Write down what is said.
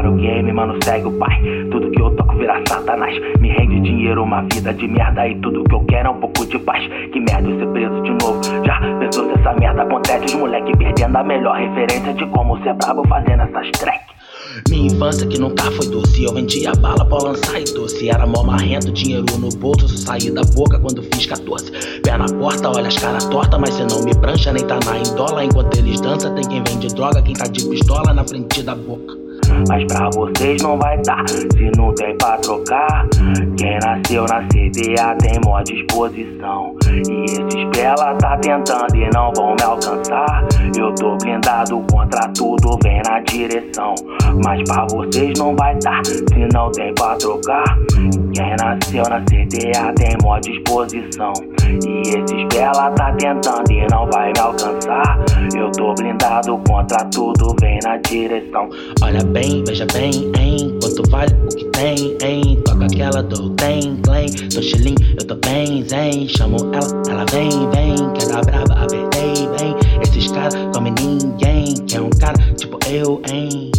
o game, mano, segue o pai. Tudo que eu toco vira satanás. Me rende dinheiro, uma vida de merda. E tudo que eu quero é um pouco de paz. Que merda eu ser preso de novo. Já pensou se essa merda acontece? Os moleque perdendo a melhor referência de como ser brabo fazendo essas tracks. Minha infância que nunca foi doce. Eu vendia bala pra lançar e doce. Era mó marrento, dinheiro no bolso. Só saí da boca quando fiz 14. Pé na porta, olha as caras tortas. Mas cê não me prancha, nem tá na indola. Enquanto eles dançam, tem quem vende droga. Quem tá de pistola na frente da boca. Mas pra vocês não vai dar, se não tem pra trocar. Quem nasceu na CDA tem mó disposição. E esses pela tá tentando e não vão me alcançar. Eu tô blindado contra tudo, vem na direção. Mas pra vocês não vai dar, se não tem pra trocar. Quem nasceu na CDA tem mó disposição. E esses pela tá tentando e não vai me alcançar. Eu tô blindado contra tudo, vem na direção. Olha bem, veja bem, hein, quanto vale o que tem, hein. Toca aquela do tem, claim. Tô chilling, eu tô bem, zen. Chamo ela vem, quer dar braba, apertei, vem. Esses caras comem ninguém, que é um cara tipo eu, hein.